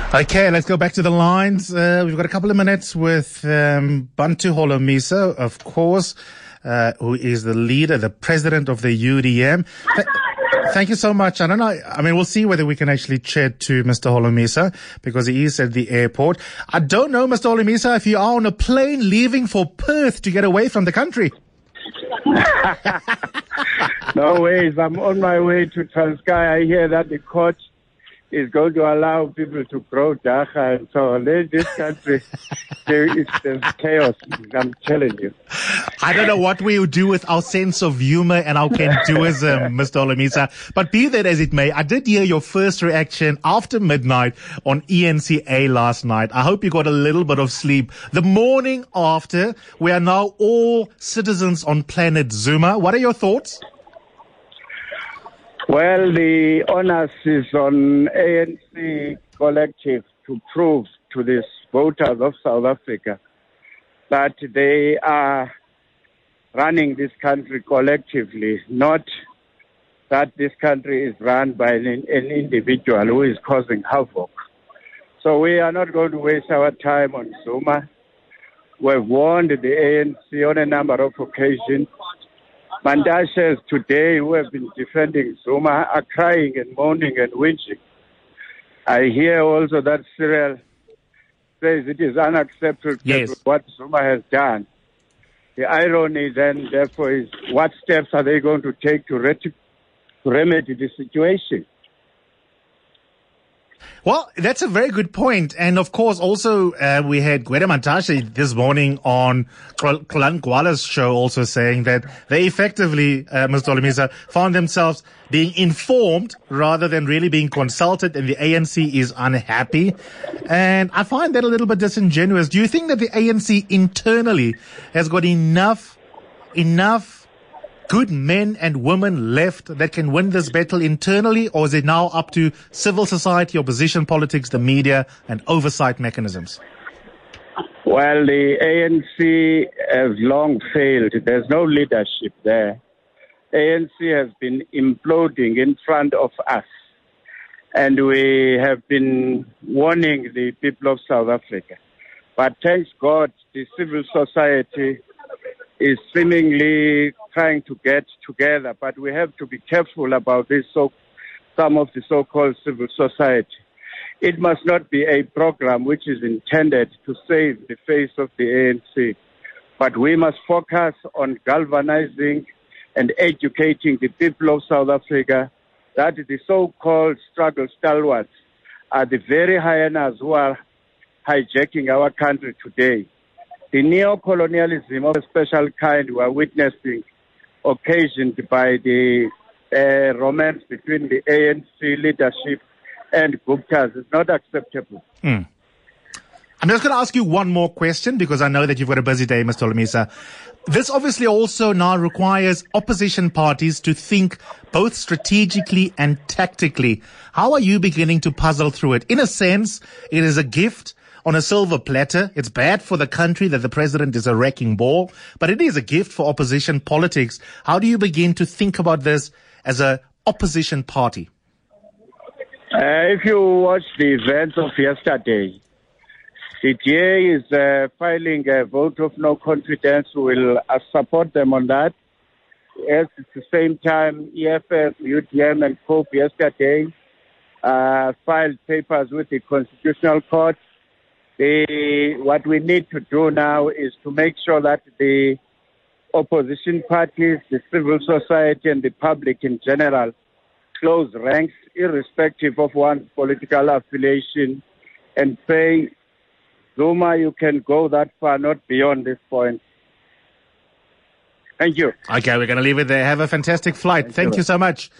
Okay, let's go back to the lines. We've got a couple of minutes with Bantu Holomisa, of course, who is the leader, the president of the UDM. Thank you so much. I don't know. I mean, we'll see whether we can actually chat to Mr. Holomisa because he is at the airport. I don't know, Mr. Holomisa, if you are on a plane leaving for Perth to get away from the country. No ways. I'm on my way to Transkei. I hear that the court is going to allow people to grow dagga, and so this country, there's chaos. I'm telling you. I don't know what we would do with our sense of humor and our can-doism, Mr. Holomisa. But be that as it may, I did hear your first reaction after midnight on ENCA last night. I hope you got a little bit of sleep. The morning after, we are now all citizens on planet Zuma. What are your thoughts? Well, the onus is on ANC collective to prove to these voters of South Africa that they are running this country collectively, not that this country is run by an individual who is causing havoc. So we are not going to waste our time on Zuma. We've warned the ANC on a number of occasions. Mandashas today who have been defending Zuma are crying and moaning and whinging. I hear also that Cyril says it is unacceptable what Zuma has done. The irony then, therefore, is what steps are they going to take to remedy the situation? Well, that's a very good point. And of course, also, we had Gwede Mantashe this morning on Xolani Gwala's show also saying that they effectively, Mr. Holomisa, found themselves being informed rather than really being consulted, and the ANC is unhappy. And I find that a little bit disingenuous. Do you think that the ANC internally has got enough good men and women left that can win this battle internally, or is it now up to civil society, opposition politics, the media, and oversight mechanisms? Well, the ANC has long failed. There's no leadership there. ANC has been imploding in front of us, and we have been warning the people of South Africa. But thanks God, the civil society is seemingly trying to get together, but we have to be careful about this. Some of the so-called civil society. It must not be a program which is intended to save the face of the ANC, but we must focus on galvanizing and educating the people of South Africa that the so-called struggle stalwarts are the very hyenas who are hijacking our country today. The neo-colonialism of a special kind we are witnessing, occasioned by the romance between the ANC leadership and Guptas, is not acceptable. I'm just going to ask you one more question because I know that you've got a busy day, Mr. Holomisa. This obviously also now requires opposition parties to think both strategically and tactically. How are you beginning to puzzle through it? In a sense, it is a gift on a silver platter. It's bad for the country that the president is a wrecking ball, but it is a gift for opposition politics. How do you begin to think about this as an opposition party? If you watch the events of yesterday, the DA is filing a vote of no confidence. We'll support them on that. At the same time, EFF, UDM, and COPE yesterday filed papers with the Constitutional Court. What we need to do now is to make sure that the opposition parties, the civil society, and the public in general close ranks, irrespective of one's political affiliation, and say, Zuma, you can go that far, not beyond this point. Thank you. Okay, we're going to leave it there. Have a fantastic flight. Thank you so much.